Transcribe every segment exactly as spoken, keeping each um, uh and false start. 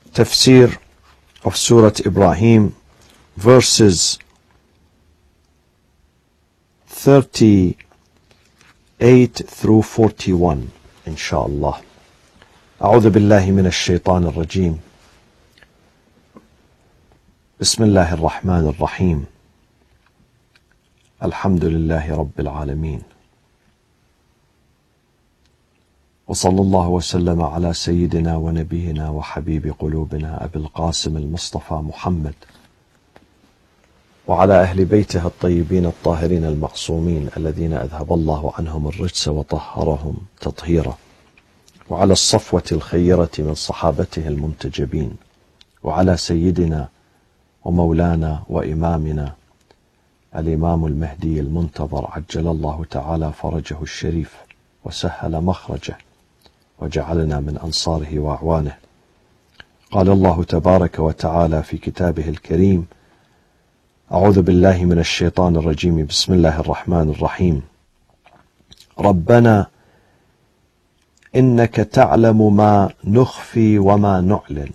Tafsir of Surah Ibrahim, verses thirty-eight through forty-one, inshallah. أعوذ بالله من الشيطان الرجيم. بسم الله الرحمن الرحيم. الحمد لله رب العالمين. وصلى الله وسلم على سيدنا ونبينا وحبيب قلوبنا أبي القاسم المصطفى محمد وعلى أهل بيته الطيبين الطاهرين المعصومين الذين أذهب الله عنهم الرجس وطهرهم تطهيرا، وعلى الصفوة الخيرة من صحابته المنتجبين، وعلى سيدنا ومولانا وإمامنا الإمام المهدي المنتظر عجل الله تعالى فرجه الشريف وسهل مخرجه وجعلنا من أنصاره وأعوانه. قال الله تبارك وتعالى في كتابه الكريم: أعوذ بالله من الشيطان الرجيم، بسم الله الرحمن الرحيم. ربنا إنك تعلم ما نخفي وما نعلن.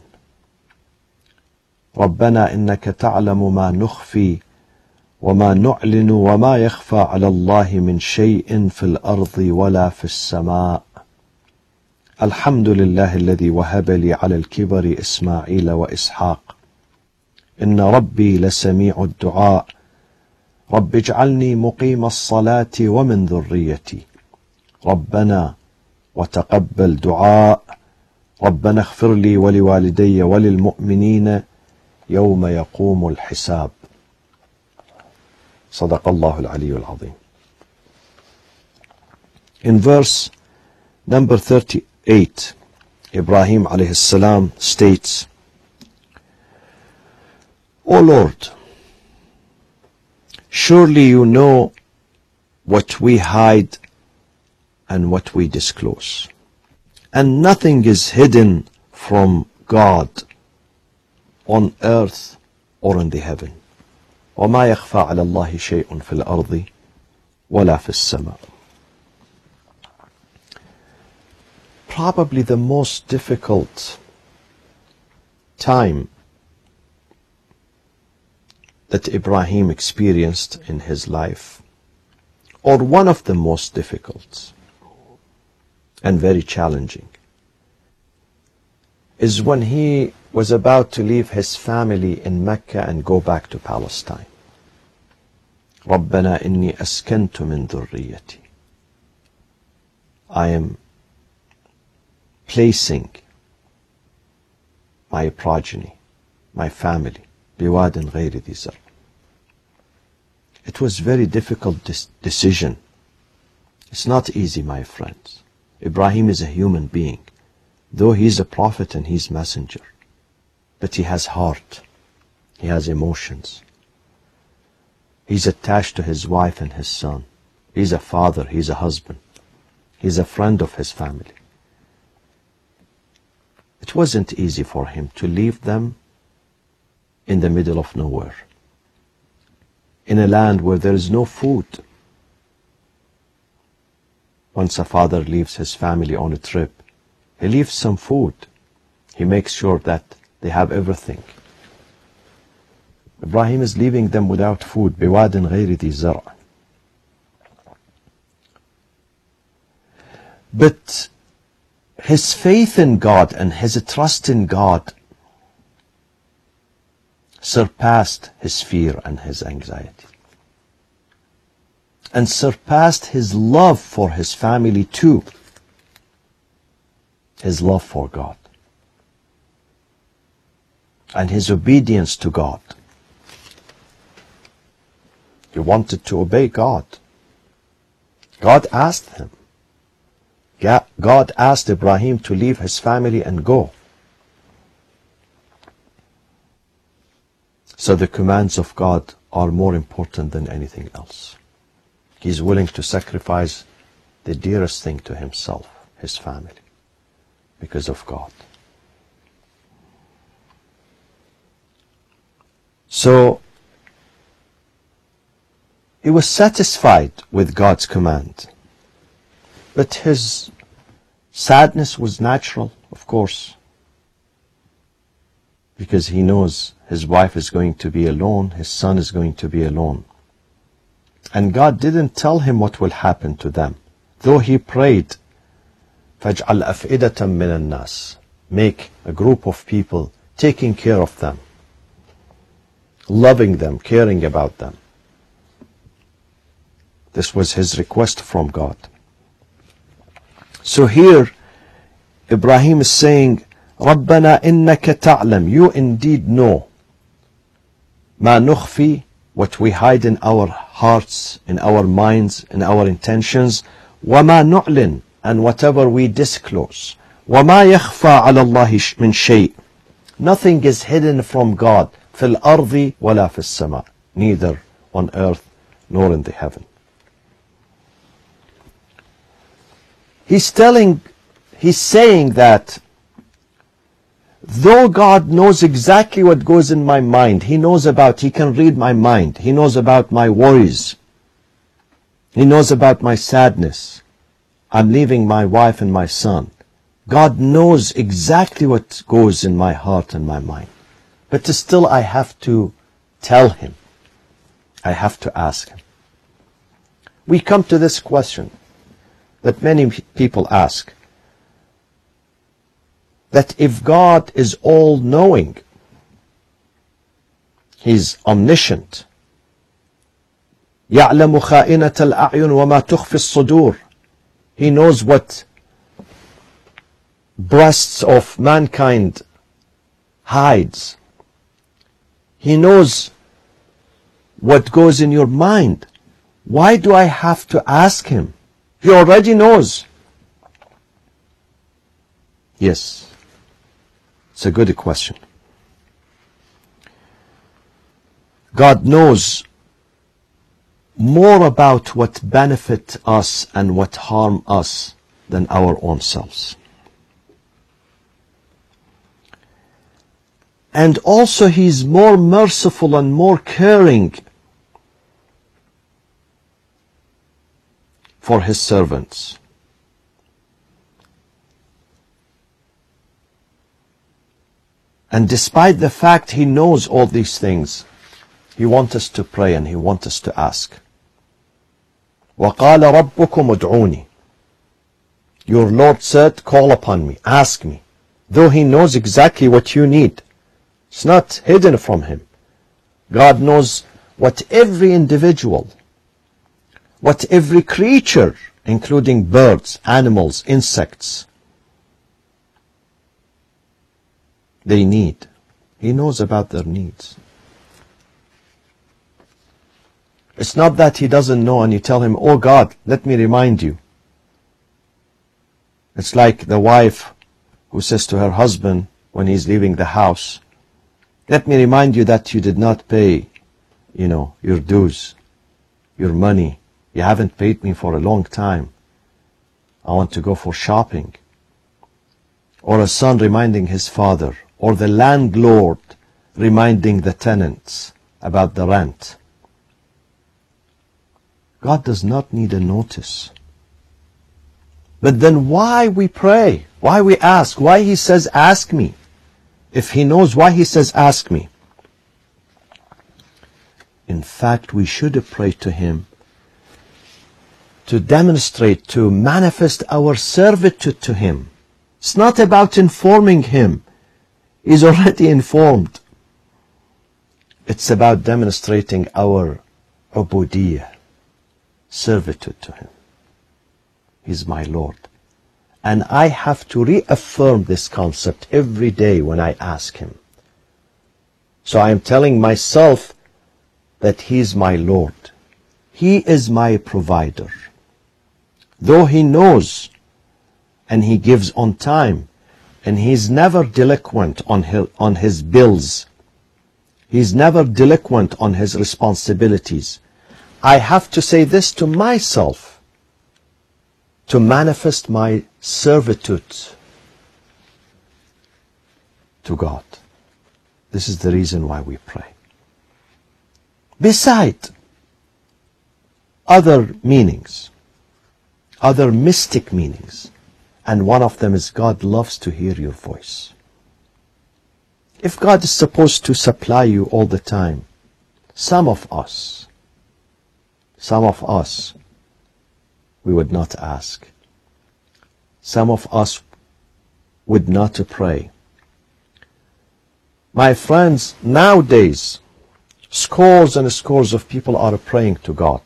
ربنا إنك تعلم ما نخفي وما نعلن وما يخفى على الله من شيء في الأرض ولا في السماء. الحمد لله الذي وهب لي على الكبر إسماعيل وإسحاق إن ربي لسميع الدعاء. رب اجعلني مقيم الصلاة ومن ذريتي ربنا وتقبل دعاء. ربنا اغفر لي ولوالدي وللمؤمنين يوم يقوم الحساب. صدق الله العلي العظيم. In verse number thirty-eight, Ibrahim alayhi salam states, O Lord, surely you know what we hide and what we disclose, and nothing is hidden from God on earth or in the heaven. وما يخفى على الله شيء في الأرض ولا في السماء. Probably the most difficult time that Ibrahim experienced in his life, or one of the most difficult and very challenging, is when he was about to leave his family in Mecca and go back to Palestine. رَبَّنَا إِنِّي أَسْكَنْتُ مِنْ ذُرِّيَّتِي. I am placing my progeny, my family, بِوَادٍ غَيْرِ ذِي زَرْعٍ. It was a very difficult dis- decision. It's not easy, my friends. Ibrahim is a human being. Though he's a prophet and he's messenger, but he has heart, he has emotions. He's attached to his wife and his son. He's a father, he's a husband. He's a friend of his family. It wasn't easy for him to leave them in the middle of nowhere, in a land where there is no food. Once a father leaves his family on a trip, he leaves some food. He makes sure that they have everything. Ibrahim is leaving them without food. بِوَادٍ غَيْرِ ذِي زَرْعٍ. But his faith in God and his trust in God surpassed his fear and his anxiety, and surpassed his love for his family too. His love for God and his obedience to God. He wanted to obey God. God asked him. God asked Ibrahim to leave his family and go. So the commands of God are more important than anything else. He's willing to sacrifice the dearest thing to himself, his family, because of God. So he was satisfied with God's command, but his sadness was natural, of course. because he knows his wife is going to be alone, his son is going to be alone. And God didn't tell him what will happen to them, though he prayed, فَاجْعَلْ أَفْئِدَةً مِّنَ النَّاسِ, make a group of people taking care of them, loving them, caring about them. This was his request from God. So here, Ibrahim is saying, رَبَّنَا إِنَّكَ تَعْلَمْ, you indeed know, مَا نُخْفِي, what we hide in our hearts, in our minds, in our intentions, وَمَا نُعْلِنْ, and whatever we disclose. وَمَا يَخْفَى عَلَى اللَّهِ مِنْ شَيْءٍ, nothing is hidden from God, فِي الْأَرْضِ وَلَا فِي السَّمَاءِ, neither on earth nor in the heaven. He's telling, he's saying that though God knows exactly what goes in my mind, he knows about, he can read my mind, he knows about my worries, he knows about my sadness, I'm leaving my wife and my son. God knows exactly what goes in my heart and my mind. But still I have to tell him. I have to ask him. We come to this question that many people ask, that if God is all-knowing, he's omniscient, يَعْلَمُ خَائِنَةَ الْأَعْيُنِ وَمَا تُخْفِي الصُّدُورِ, he knows what breasts of mankind hides. He knows what goes in your mind. Why do I have to ask him? He already knows. Yes, it's a good question. God knows more about what benefit us and what harm us than our own selves. And also he's more merciful and more caring for his servants. And despite the fact he knows all these things, he wants us to pray and he wants us to ask. وَقَالَ رَبُّكُمْ ادْعُونِي, your Lord said, call upon me, ask me. Though he knows exactly what you need, it's not hidden from him. God knows what every individual, what every creature, including birds, animals, insects, they need. He knows about their needs. It's not that he doesn't know and you tell him, oh God, let me remind you. It's like the wife who says to her husband when he's leaving the house, let me remind you that you did not pay, you know, your dues, your money. You haven't paid me for a long time. I want to go for shopping. Or a son reminding his father, or the landlord reminding the tenants about the rent. God does not need a notice. But then why we pray? Why we ask? Why he says, ask me? If he knows why he says, ask me. In fact, we should pray to him to demonstrate, to manifest our servitude to him. It's not about informing him. He's already informed. It's about demonstrating our ubudiyah, servitude to him. He's my Lord. And I have to reaffirm this concept every day when I ask him. So I am telling myself that he's my Lord. He is my provider. Though he knows and he gives on time and he's never delinquent on his, on his bills, he's never delinquent on his responsibilities, I have to say this to myself to manifest my servitude to God. This is the reason why we pray. Beside other meanings, other mystic meanings, and one of them is God loves to hear your voice. If God is supposed to supply you all the time, some of us, some of us, we would not ask. Some of us would not pray. My friends, nowadays, scores and scores of people are praying to God.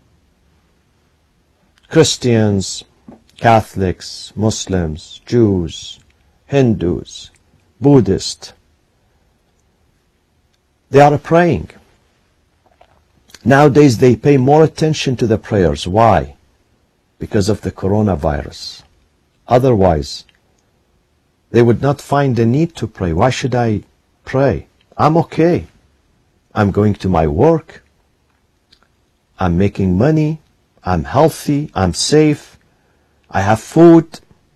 Christians, Catholics, Muslims, Jews, Hindus, Buddhists, they are praying. Nowadays they pay more attention to the prayers. Why? Because of the coronavirus. Otherwise, they would not find the need to pray. Why should I pray? I'm okay. I'm going to my work. I'm making money. I'm healthy. I'm safe. I have food.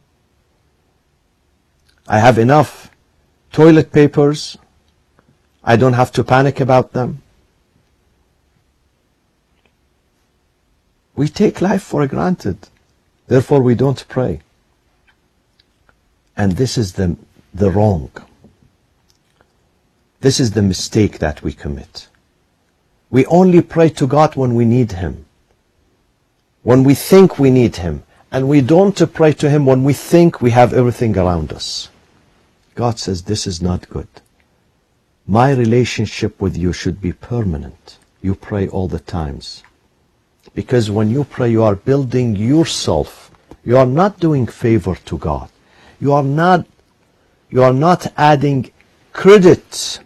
I have enough toilet papers. I don't have to panic about them. We take life for granted. Therefore, we don't pray. And this is the, the wrong. This is the mistake that we commit. We only pray to God when we need Him, when we think we need Him, and we don't pray to Him when we think we have everything around us. God says this is not good. My relationship with you should be permanent. You pray all the times. Because when you pray, you are building yourself. You are not doing favor to God. You are not, you are not adding credit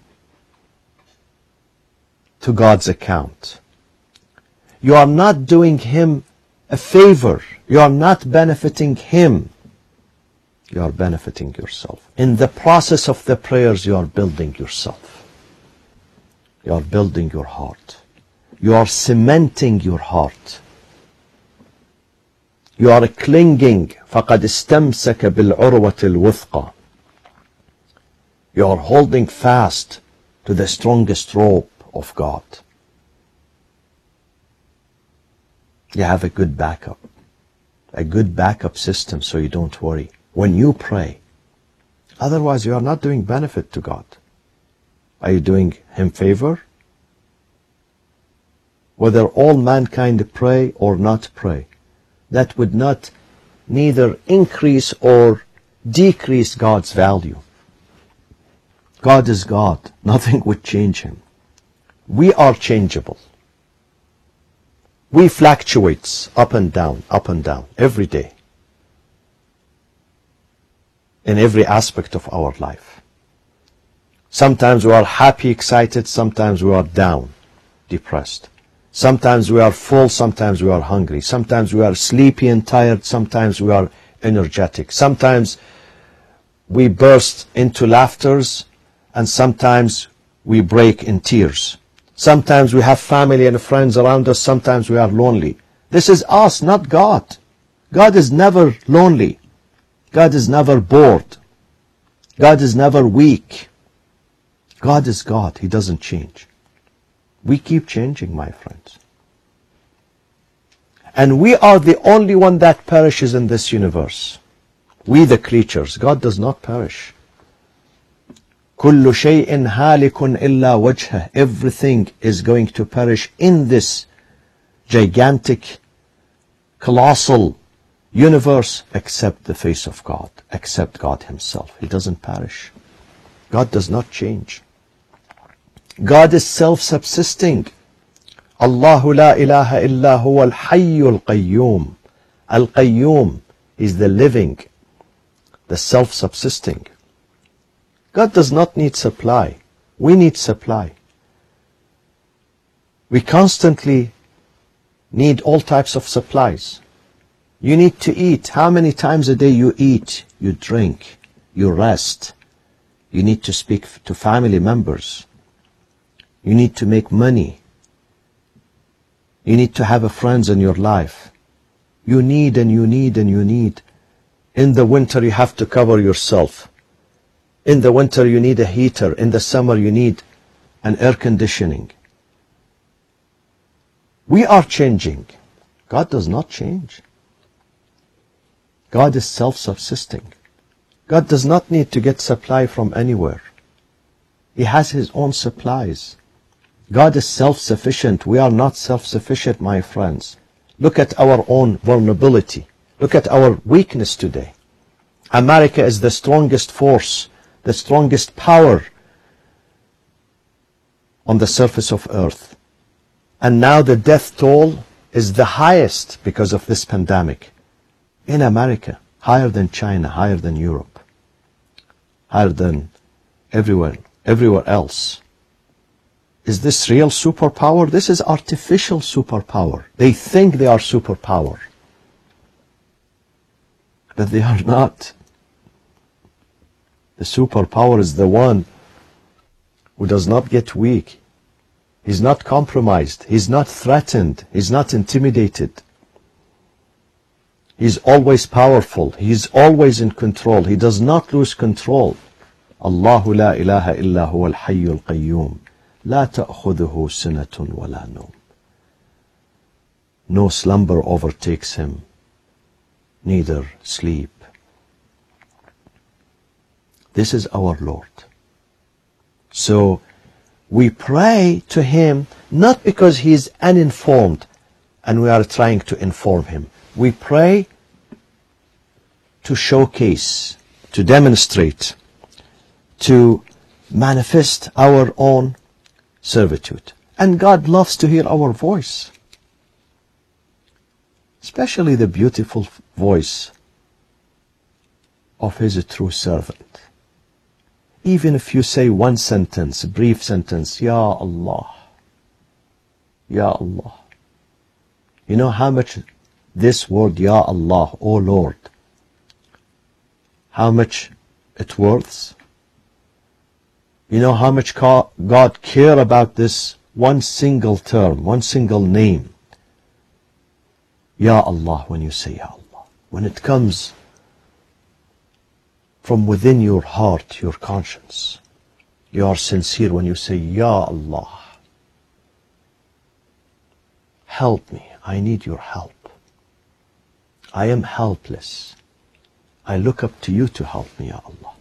to God's account. You are not doing Him a favor. You are not benefiting Him. You are benefiting yourself. In the process of the prayers, you are building yourself. You are building your heart. You are cementing your heart. You are clinging. فَقَدْ اسْتَمْسَكَ بِالْعُرْوَةِ الْوُثْقَى. You are holding fast to the strongest rope of God. You have a good backup. A good backup system so you don't worry when you pray. Otherwise, you are not doing benefit to God. Are you doing Him favor? Whether all mankind pray or not pray, that would not neither increase or decrease God's value. God is God. Nothing would change Him. We are changeable. We fluctuate up and down, up and down, every day. In every aspect of our life. Sometimes we are happy, excited. Sometimes we are down, depressed. Sometimes we are full, sometimes we are hungry. Sometimes we are sleepy and tired. Sometimes we are energetic. Sometimes we burst into laughters, and sometimes we break in tears. Sometimes we have family and friends around us. Sometimes we are lonely. This is us, not God. God is never lonely. God is never bored. God is never weak. God is God. He doesn't change. We keep changing, my friends. And we are the only one that perishes in this universe. We the creatures. God does not perish. كُلُّ شَيْءٍ هَالِكٌ إِلَّا وَجْهَهُ. Everything is going to perish in this gigantic, colossal universe except the face of God, except God Himself. He doesn't perish. God does not change. God is self-subsisting. Allahu la ilaha illa huwa al-hayyu al-qayyum. Al-qayyum is the living, the self-subsisting. God does not need supply. We need supply. We constantly need all types of supplies. You need to eat. How many times a day you eat, you drink, you rest. You need to speak to family members. You need to make money. You need to have a friends in your life. You need and you need and you need. In the winter you have to cover yourself. In the winter you need a heater. In the summer you need an air conditioning. We are changing. God does not change. God is self-subsisting. God does not need to get supply from anywhere. He has his own supplies. God is self-sufficient. We are not self-sufficient, my friends. Look at our own vulnerability. Look at our weakness today. America is the strongest force, the strongest power on the surface of earth. And now the death toll is the highest because of this pandemic. In America, higher than China, higher than Europe, higher than everywhere, everywhere else. Is this real superpower? This is artificial superpower. They think they are superpower, but they are not. The superpower is the one who does not get weak. He's not compromised. He's not threatened. He's not intimidated. He's always powerful. He's always in control. He does not lose control. Allahu la ilaha illa huwa al-hayyul qayyum. La ta'khudhuhu sinatun wa la nawm. No slumber overtakes him, neither sleep. This is our Lord. So we pray to him not because he is uninformed and we are trying to inform him. We pray to showcase, to demonstrate, to manifest our own servitude. And God loves to hear our voice, especially the beautiful voice of his true servant. Even if you say one sentence, a brief sentence, Ya Allah, Ya Allah. You know how much this word, Ya Allah, O Lord, how much it worths? You know how much God cares about this one single term, one single name. Ya Allah, when you say Ya Allah, when it comes from within your heart, your conscience, you are sincere when you say, Ya Allah, help me, I need your help. I am helpless. I look up to you to help me, Ya Allah.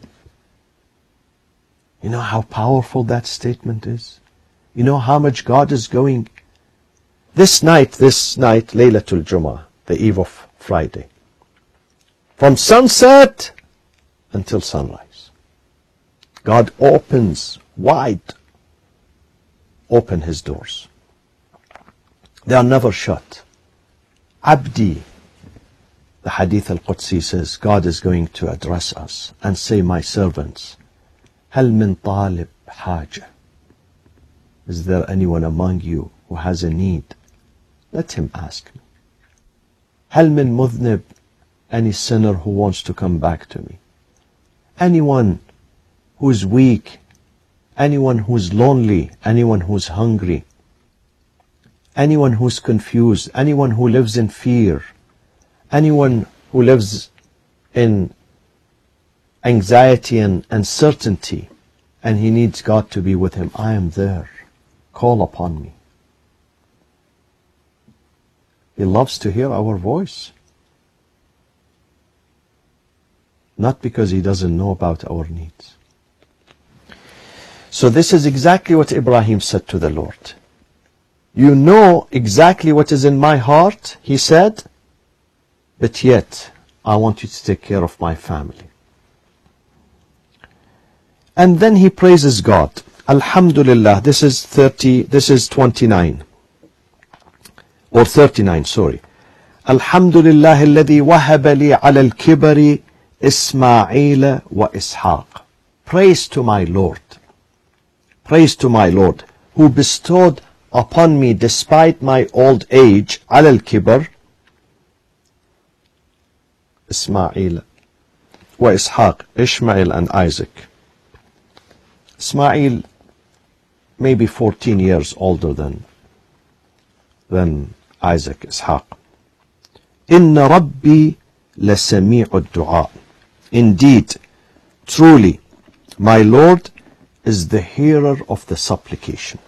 You know how powerful that statement is? You know how much God is going. This night, this night, Laylatul Jummah, the eve of Friday, from sunset until sunrise, God opens wide open his doors. They are never shut. Abdi, the Hadith al-Qudsi says, God is going to address us and say, my servants, هل من طالب حاجة? Is there anyone among you who has a need? Let him ask me. هل من مذنب? Any sinner who wants to come back to me. Anyone who is weak, anyone who is lonely, anyone who is hungry, anyone who is confused, anyone who lives in fear, anyone who lives in anxiety and uncertainty, and he needs God to be with him, I am there. Call upon me. He loves to hear our voice. Not because he doesn't know about our needs. So this is exactly what Ibrahim said to the Lord. You know exactly what is in my heart, he said, but yet I want you to take care of my family. And then he praises God. Alhamdulillah, this is thirty, this is twenty-nine. Or thirty-nine, sorry. Alhamdulillah alladhi wahaba li ala al-kibari Ismail wa Ishaq. Praise to my Lord. Praise to my Lord, who bestowed upon me, despite my old age, ala al-kibar, Ismail wa Ishaq, Ishmael and Isaac. Ismail, maybe fourteen years older than, than Isaac, Ishaq. Inna Rabbi lasami'u du'a. Indeed, truly, my Lord is the hearer of the supplication.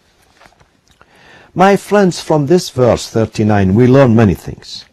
My friends, from this verse thirty-nine, we learn many things.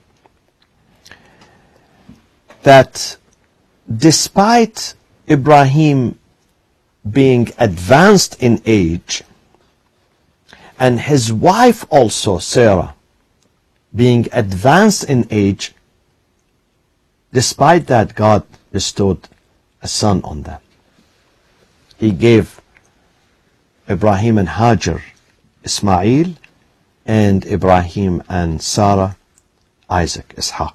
That despite Ibrahim being advanced in age, and his wife also, Sarah, being advanced in age, despite that, God bestowed a son on them. He gave Ibrahim and Hajar Ismail, and Ibrahim and Sarah Isaac, Ishaq.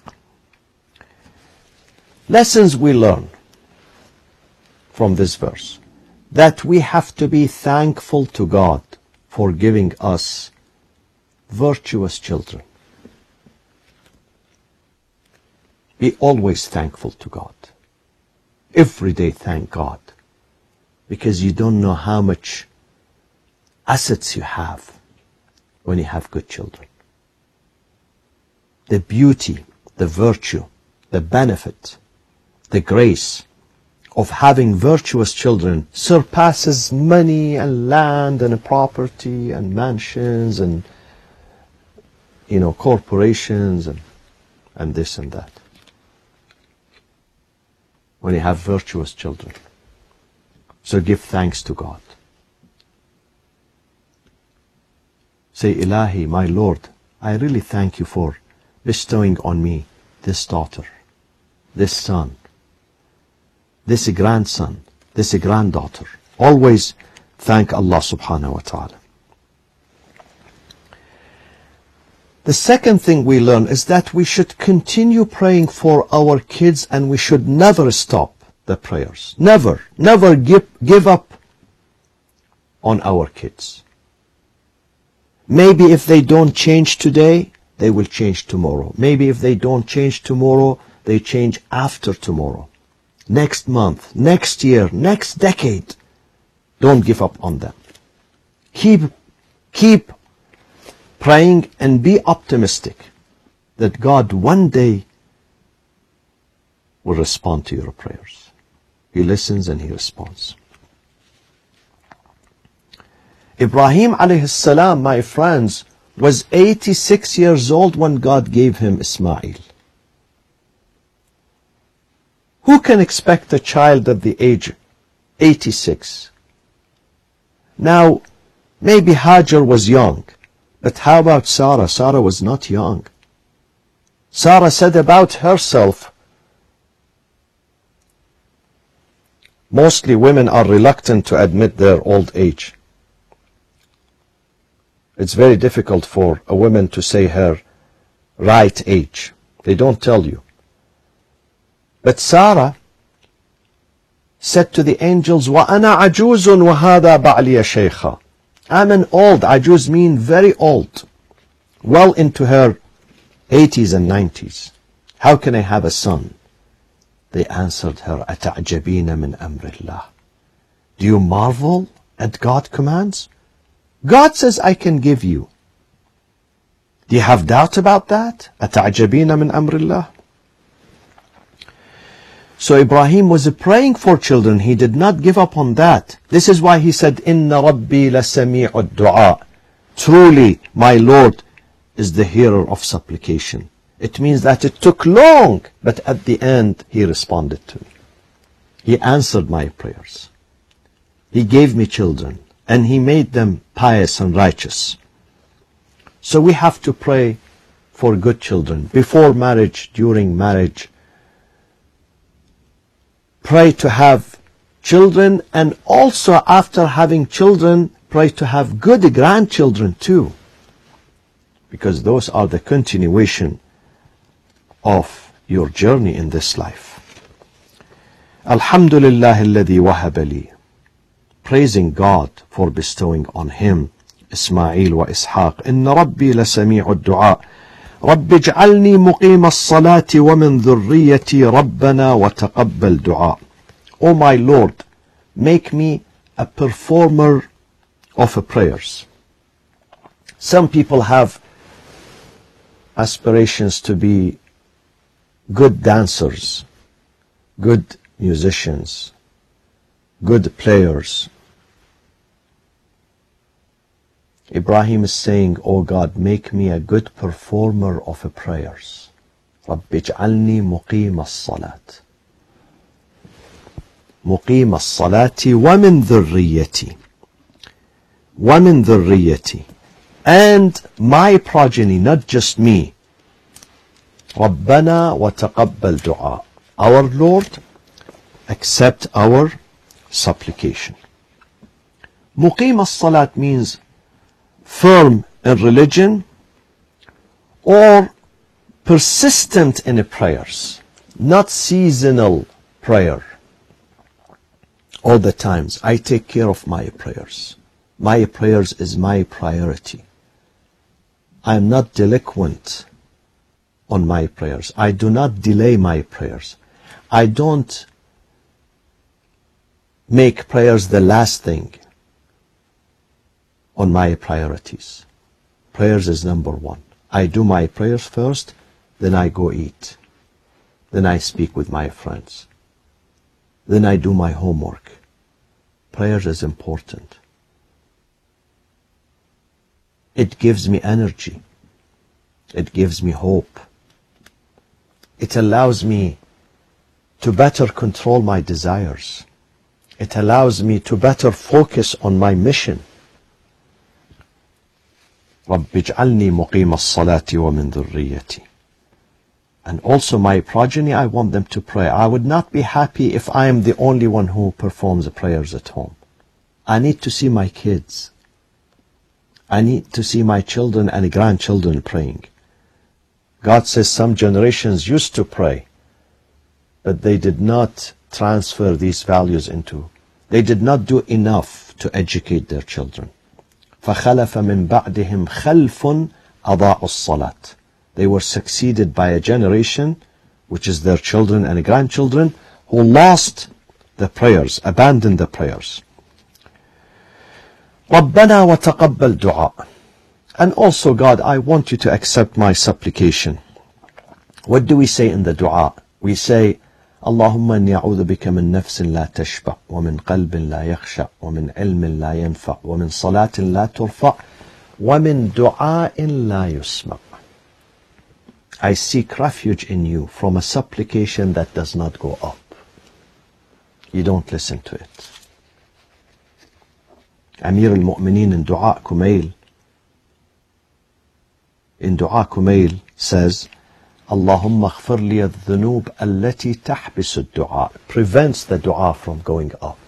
Lessons we learn from this verse: that we have to be thankful to God for giving us virtuous children. Be always thankful to God. Every day thank God, because you don't know how much assets you have when you have good children. The beauty, the virtue, the benefit, the grace of having virtuous children surpasses money and land and property and mansions and, you know, corporations and, and this and that. When you have virtuous children. So give thanks to God. Say, Ilahi, my Lord, I really thank you for bestowing on me this daughter, this son, this grandson, this granddaughter. Always thank Allah subhanahu wa ta'ala. The second thing we learn is that we should continue praying for our kids, and we should never stop the prayers. Never, never give, give up on our kids. Maybe if they don't change today, they will change tomorrow. Maybe if they don't change tomorrow, they change after tomorrow. Next month, next year, next decade. Don't give up on them. Keep, keep praying and be optimistic that God one day will respond to your prayers. He listens and he responds. Ibrahim alayhi salam, my friends, was eighty-six years old when God gave him Ismail. Who can expect a child at the age eighty-six? Now, maybe Hajar was young, but how about Sarah? Sarah was not young. Sarah said about herself, mostly women are reluctant to admit their old age. It's very difficult for a woman to say her right age. They don't tell you. But Sarah said to the angels, وَأَنَا عَجُوزٌ وَهَذَا بَعْلِيَ شَيْخًا. I'm an old, ajuz mean very old, well into her eighties and nineties. How can I have a son? They answered her, أَتَعْجَبِينَ مِنْ أَمْرِ اللَّهِ. Do you marvel at God's commands? God says, I can give you. Do you have doubt about that? أَتَعْجَبِينَ مِنْ أَمْرِ اللَّهِ. So Ibrahim was praying for children. He did not give up on that. This is why he said, إِنَّ رَبِّي لَسَمِيعُ الدُّعَاء. Truly, my Lord is the hearer of supplication. It means that it took long, but at the end, he responded to me. He answered my prayers. He gave me children, and he made them pious and righteous. So we have to pray for good children, before marriage, during marriage. Pray to have children, and also after having children, pray to have good grandchildren too, because those are the continuation of your journey in this life. Alhamdulillah alladhi wahaba li. Praising God for bestowing on him Ismail wa Ishaq. Inna Rabbi lasami'u ad-du'a. رب اجعلني مقيم الصلاة ومن ذريتي ربنا وتقبل دعاء. O my Lord, make me a performer of prayers. Some people have aspirations to be good dancers, good musicians, good players. Ibrahim is saying, oh God, make me a good performer of prayers. رَبِّ اجْعَلْنِي مُقِيمَ الصَّلَاةِ. مقيم الصلاة ومن ذريتي ومن ذريتي, and my progeny, not just me. ربنا وتقبل دعاء. Our Lord, accept our supplication. مقيم الصلاة means firm in religion or persistent in prayers, not seasonal prayer. All the times I take care of my prayers. My prayers is my priority. I am not delinquent on my prayers. I do not delay my prayers. I don't make prayers the last thing on my priorities. Prayers is number one. I do my prayers first, then I go eat. Then I speak with my friends. Then I do my homework. Prayers is important. It gives me energy. It gives me hope. It allows me to better control my desires. It allows me to better focus on my mission. رَبِّ اجْعَلْنِي مُقِيمَ الصَّلَاةِ وَمِنْ ذُرِّيَّتِي. And also my progeny, I want them to pray. I would not be happy if I am the only one who performs the prayers at home. I need to see my kids. I need to see my children and grandchildren praying. God says some generations used to pray, but they did not transfer these values into. They did not do enough to educate their children. فَخَلَفَ مِنْ بَعْدِهِمْ خَلْفٌ أَضَاعُوا الصَّلَاةِ. They were succeeded by a generation, which is their children and grandchildren, who lost the prayers, abandoned the prayers. رَبَّنَا وَتَقَبَّلْ دُعَاء. And also, God, I want you to accept my supplication. What do we say in the dua? We say, اللهم إني أعوذ بك من نفس لا تشبع ومن قلب لا يخشع ومن علم لا ينفع ومن صلاة لا ترفع ومن دعاء لا يسمع. I seek refuge in you from a supplication that does not go up. You don't listen to it. Amir al-Mu'mineen in Dua Kumail, in Dua Kumail says, Allahumma aghfir li adh-dhunub allati tahbis ad-du'a, prevents the dua from going up.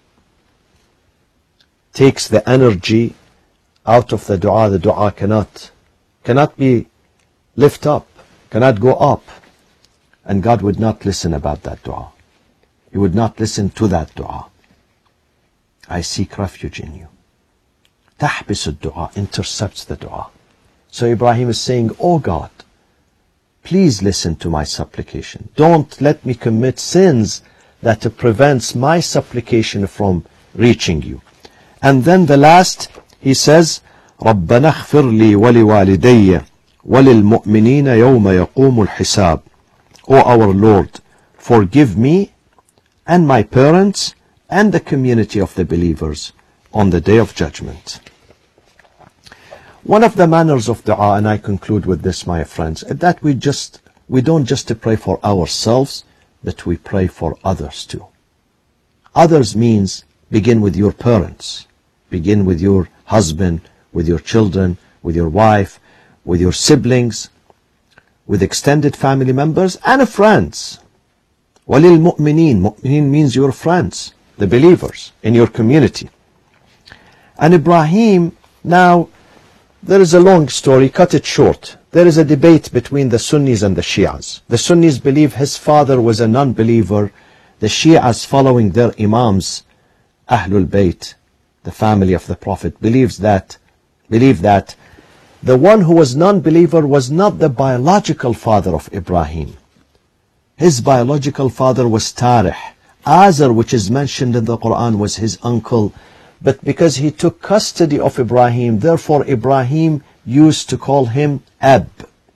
Takes the energy out of the dua. The dua cannot, cannot be lift up, cannot go up. And God would not listen about that dua. He would not listen to that dua. I seek refuge in you. Tahbis ad-du'a, intercepts the dua. So Ibrahim is saying, oh God, please listen to my supplication. Don't let me commit sins that prevents my supplication from reaching you. And then the last, he says, رَبَّنَا اغْفِرْ لِي وَلِوَالِدَيَّ وَلِلْمُؤْمِنِينَ يَوْمَ يَقُومُ الْحِسَابِ. O our Lord, forgive me and my parents and the community of the believers on the day of judgment. One of the manners of dua, and I conclude with this, my friends, is that we just we don't just pray for ourselves, but we pray for others too. Others means begin with your parents, begin with your husband, with your children, with your wife, with your siblings, with extended family members and friends. Walil mu'mineen, mu'mineen means your friends, the believers in your community. And Ibrahim, now there is a long story, cut it short. There is a debate between the Sunnis and the Shias. The Sunnis believe his father was a non-believer. The Shias, following their Imams, Ahlul Bayt, the family of the Prophet, believes that, believe that the one who was non-believer was not the biological father of Ibrahim. His biological father was Tarih. Azar, which is mentioned in the Quran, was his uncle. But because he took custody of Ibrahim, therefore Ibrahim used to call him Ab.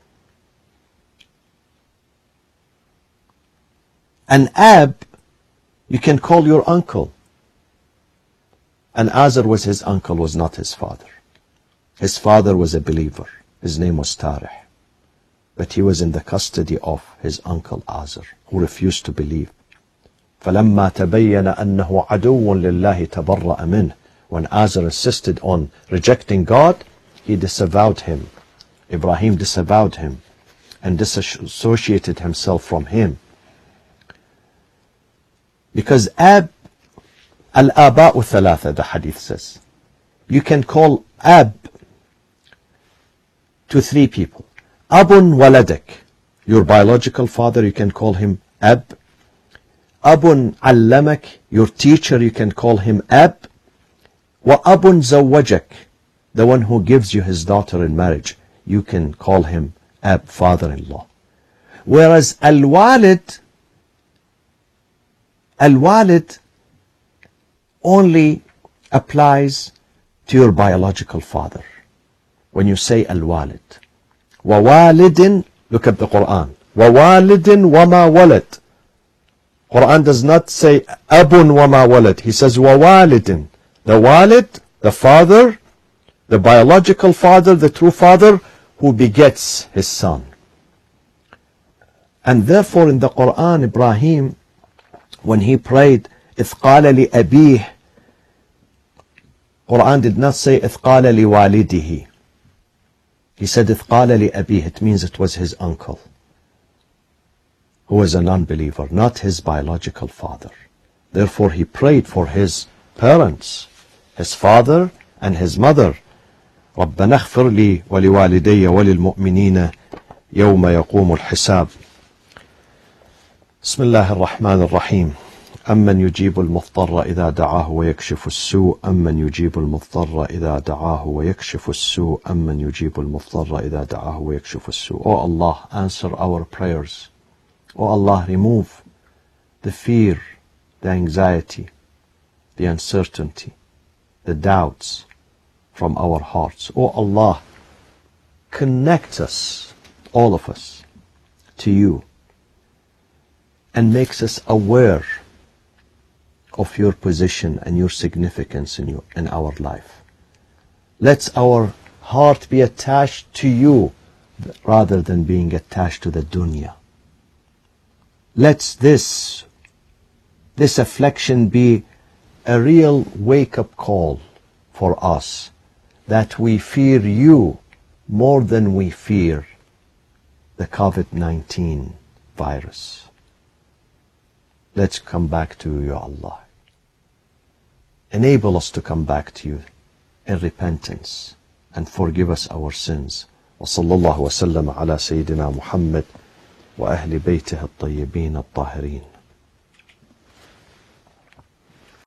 And Ab, you can call your uncle. And Azar was his uncle, was not his father. His father was a believer. His name was Tarih. But he was in the custody of his uncle Azar, who refused to believe. فَلَمَّا تَبَيَّنَ أَنَّهُ عَدُوٌ لِلَّهِ تَبَرَّأَ مِنْهُ. When Azar insisted on rejecting God, he disavowed him. Ibrahim disavowed him and disassociated himself from him. Because Ab, al-Aba'u Thalatha, the hadith says, you can call Ab to three people. Abun waladak, your biological father, you can call him Ab. Abun allamak, your teacher, you can call him Ab. Wa abun zawajak, the one who gives you his daughter in marriage, you can call him Ab, father-in-law. Whereas al-walid, al-walid only applies to your biological father. When you say al-walid, wa walidin, look at the Quran, wa walidin wa ma walad. Quran does not say abun wa ma walad. He says wa walidin. The walid, the father, the biological father, the true father who begets his son. And therefore in the Quran, Ibrahim, when he prayed, إِذْ قَالَ لِأَبِيهِ, Quran did not say إِذْ قَالَ لِوَالِدِهِ. He said إِذْ قَالَ لِأَبِيهِ. It means it was his uncle, who was a non-believer, not his biological father. Therefore he prayed for his parents, his father and his mother. رَبَّنَا اغْفِرْ لِي وَلِوَالِدَيَّ وَلِلْمُؤْمِنِينَ يَوْمَ يَقُومُ الْحِسَابِ. بسم الله الرحمن الرحيم. أمن يجيب المضطر إذا دعاه ويكشف السوء أمن يجيب المضطر إذا دعاه ويكشف السوء أمن يجيب المضطر إذا دعاه ويكشف السوء. Oh Allah, answer our prayers. Oh Allah, remove the fear, the anxiety, the uncertainty, the doubts from our hearts. Oh Allah, connect us, all of us, to you, and makes us aware of your position and your significance in, you, in our life. Let our heart be attached to you rather than being attached to the dunya. Let this, this affliction be a real wake-up call for us, that we fear you more than we fear the COVID nineteen virus. Let's come back to you, Allah. Enable us to come back to you in repentance and forgive us our sins. وصلى الله وسلم على سيدنا محمد وأهل بيته الطيبين الطاهرين.